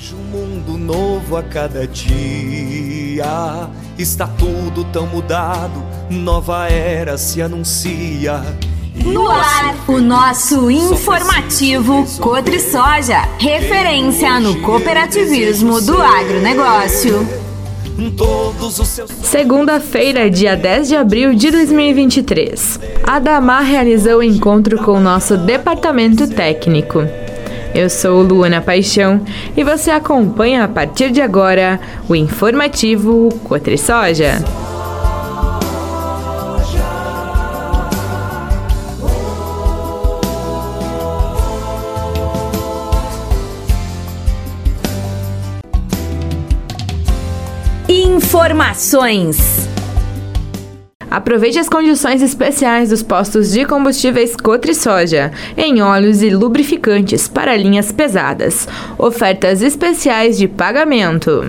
Um mundo novo a cada dia, está tudo tão mudado, nova era se anuncia. No ar, o nosso informativo Cotrisoja, referência no cooperativismo do agronegócio. Segunda-feira, dia 10 de abril de 2023. A Damar realizou o encontro com o nosso departamento técnico. Eu sou Luana Paixão e você acompanha a partir de agora o informativo Cotrisoja. Informações. Aproveite as condições especiais dos postos de combustíveis Cotrisoja, em óleos e lubrificantes para linhas pesadas. Ofertas especiais de pagamento.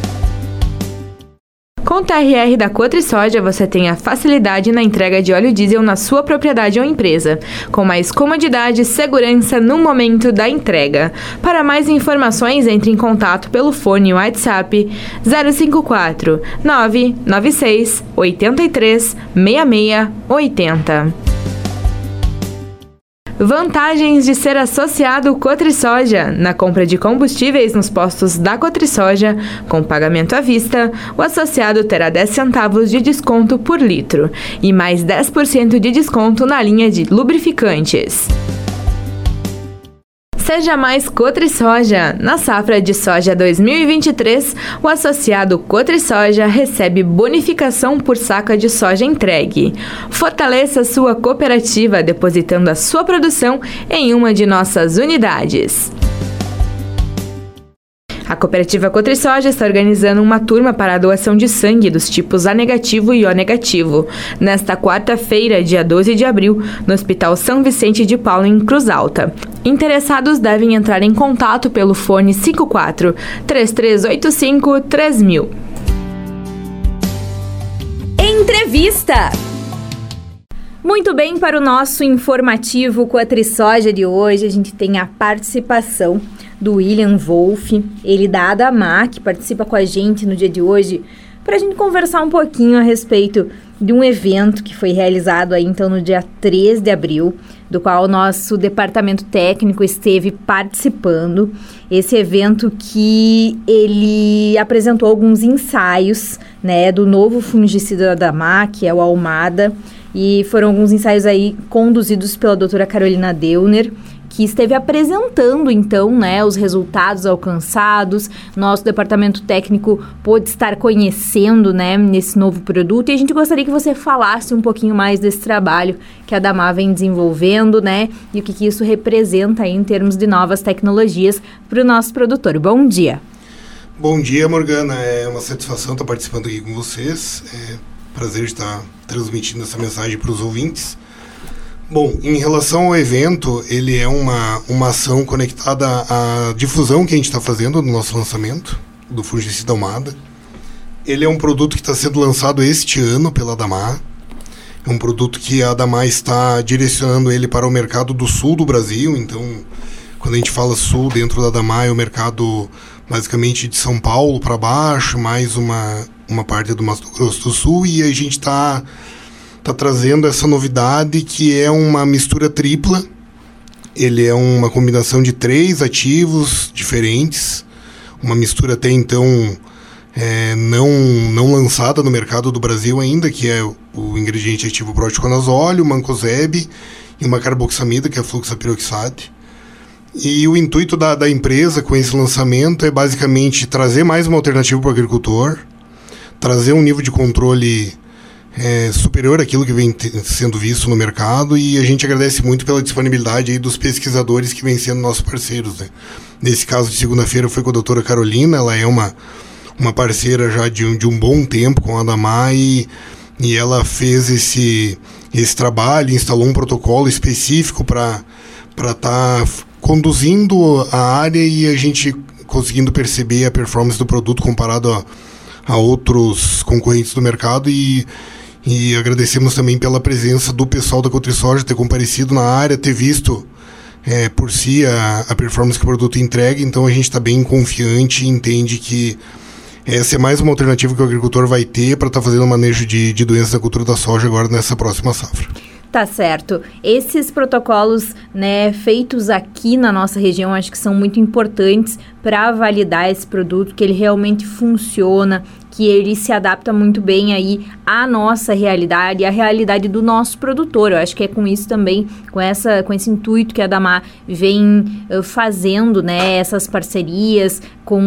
Com o TRR da Cotrisoja, você tem a facilidade na entrega de óleo diesel na sua propriedade ou empresa, com mais comodidade e segurança no momento da entrega. Para mais informações, entre em contato pelo fone WhatsApp 054 996 83 66 80. Vantagens de ser associado Cotrisoja. Na compra de combustíveis nos postos da Cotrisoja, com pagamento à vista, o associado terá 10 centavos de desconto por litro e mais 10% de desconto na linha de lubrificantes. Seja mais Cotrisoja. Na safra de soja 2023, o associado Cotrisoja recebe bonificação por saca de soja entregue. Fortaleça sua cooperativa depositando a sua produção em uma de nossas unidades. A cooperativa Cotrisoja está organizando uma turma para a doação de sangue dos tipos A negativo e O negativo, nesta quarta-feira, dia 12 de abril, no Hospital São Vicente de Paulo, em Cruz Alta. Interessados devem entrar em contato pelo fone 54 3385 3000. Entrevista. Muito bem, para o nosso informativo Cotrisoja de hoje, a gente tem a participação do William Wolff, ele da Adamar, que participa com a gente no dia de hoje, para a gente conversar um pouquinho a respeito de um evento que foi realizado aí, então, no dia 3 de abril, do qual o nosso departamento técnico esteve participando. Esse evento que ele apresentou alguns ensaios, né, do novo fungicida da Adamar, que é o Almada, e foram alguns ensaios aí conduzidos pela doutora Carolina Deuner, que esteve apresentando, então, né, os resultados alcançados. Nosso departamento técnico pôde estar conhecendo, né, nesse novo produto, e a gente gostaria que você falasse um pouquinho mais desse trabalho que a Damar vem desenvolvendo, né, e o que isso representa aí em termos de novas tecnologias para o nosso produtor. Bom dia. Bom dia, Morgana. É uma satisfação estar participando aqui com vocês. É prazer estar transmitindo essa mensagem para os ouvintes. Bom, em relação ao evento, ele é uma ação conectada à difusão que a gente está fazendo no nosso lançamento do fungicida Almada. Ele é um produto que está sendo lançado este ano pela Adamar. É um produto que a Adamar está direcionando ele para o mercado do sul do Brasil. Então, quando a gente fala sul dentro da Adamar, é o mercado basicamente de São Paulo para baixo, mais uma parte do Mato Grosso do Sul, e a gente está trazendo essa novidade que é uma mistura tripla. Ele é uma combinação de 3 ativos diferentes, uma mistura até então não lançada no mercado do Brasil ainda, que é o ingrediente ativo proticonazole, o mancozeb e uma carboxamida, que é a fluxapiroxate. E o intuito da empresa com esse lançamento é basicamente trazer mais uma alternativa para o agricultor, trazer um nível de controle superior àquilo que vem sendo visto no mercado, e a gente agradece muito pela disponibilidade aí dos pesquisadores que vêm sendo nossos parceiros, né? Nesse caso de segunda-feira foi com a doutora Carolina. Ela é uma parceira já de um bom tempo com a Adamar, e ela fez esse trabalho, instalou um protocolo específico para estar conduzindo a área, e a gente conseguindo perceber a performance do produto comparado a outros concorrentes do mercado, e agradecemos também pela presença do pessoal da Cotrisoja ter comparecido na área, ter visto por si a performance que o produto entrega, então a gente está bem confiante e entende que essa é mais uma alternativa que o agricultor vai ter para estar fazendo o manejo de doenças da cultura da soja agora nessa próxima safra. Tá certo. Esses protocolos, né, feitos aqui na nossa região, acho que são muito importantes para validar esse produto, que ele realmente funciona, que ele se adapta muito bem aí à nossa realidade, à realidade do nosso produtor. Eu acho que é com isso também, com esse intuito que a ADAMA vem fazendo, né, essas parcerias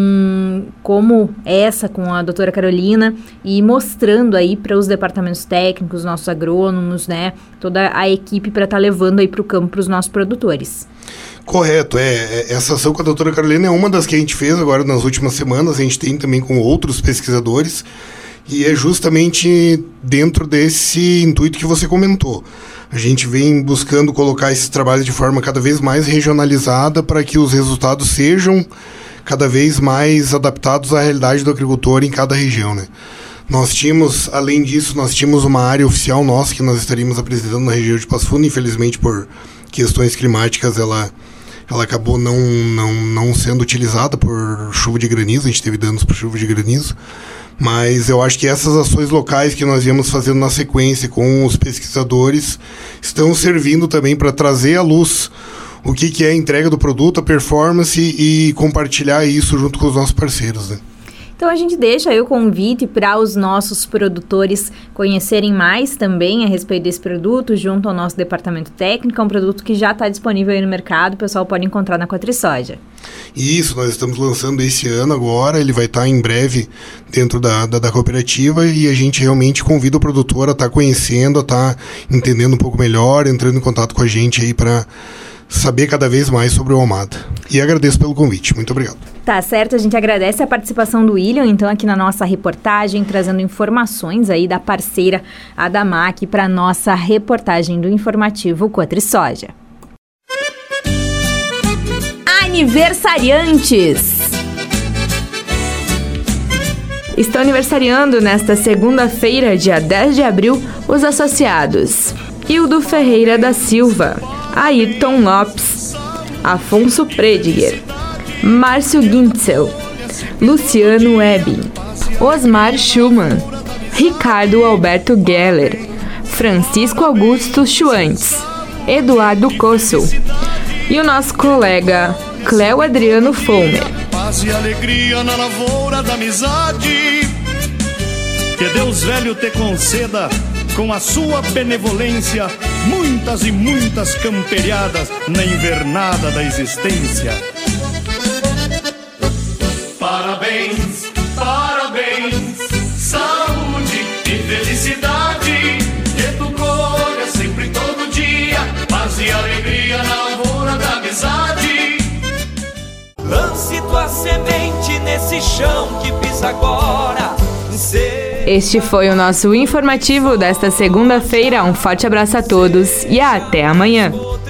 como essa com a doutora Carolina e mostrando aí para os departamentos técnicos, nossos agrônomos, né, toda a equipe para estar levando aí para o campo para os nossos produtores. Correto, essa ação com a doutora Carolina é uma das que a gente fez agora nas últimas semanas, a gente tem também com outros pesquisadores, e é justamente dentro desse intuito que você comentou. A gente vem buscando colocar esses trabalhos de forma cada vez mais regionalizada para que os resultados sejam cada vez mais adaptados à realidade do agricultor em cada região, né? Nós tínhamos, além disso, uma área oficial nossa que nós estaríamos apresentando na região de Passo Fundo, infelizmente por questões climáticas ela acabou não sendo utilizada por chuva de granizo, a gente teve danos por chuva de granizo, mas eu acho que essas ações locais que nós íamos fazendo na sequência com os pesquisadores estão servindo também para trazer à luz o que é a entrega do produto, a performance e compartilhar isso junto com os nossos parceiros, né? Então a gente deixa aí o convite para os nossos produtores conhecerem mais também a respeito desse produto junto ao nosso departamento técnico. É um produto que já está disponível aí no mercado, o pessoal pode encontrar na Quatrisoja. Isso, nós estamos lançando esse ano agora, ele vai estar em breve dentro da cooperativa e a gente realmente convida o produtor a estar conhecendo, a estar entendendo um pouco melhor, entrando em contato com a gente aí para saber cada vez mais sobre o Almada. E agradeço pelo convite. Muito obrigado. Tá certo, a gente agradece a participação do William, então, aqui na nossa reportagem, trazendo informações aí da parceira ADAMA aqui para nossa reportagem do informativo Quatrisoja. Aniversariantes! Estão aniversariando nesta segunda-feira, dia 10 de abril, os associados Hildo Ferreira da Silva, Ayrton Lopes, Afonso Prediger, Márcio Gintzel, Luciano Webin, Osmar Schumann, Ricardo Alberto Geller, Francisco Augusto Schwantz, Eduardo Kossel e o nosso colega Cléo Adriano Fomer. Paz e alegria na lavoura da amizade, que Deus velho te conceda com a sua benevolência muitas e muitas camperiadas na invernada da existência. Parabéns, parabéns, saúde e felicidade, que tu colha sempre todo dia, paz e alegria na lavoura da amizade. Lance tua semente nesse chão que pisa agora. Este foi o nosso informativo desta segunda-feira. Um forte abraço a todos e até amanhã.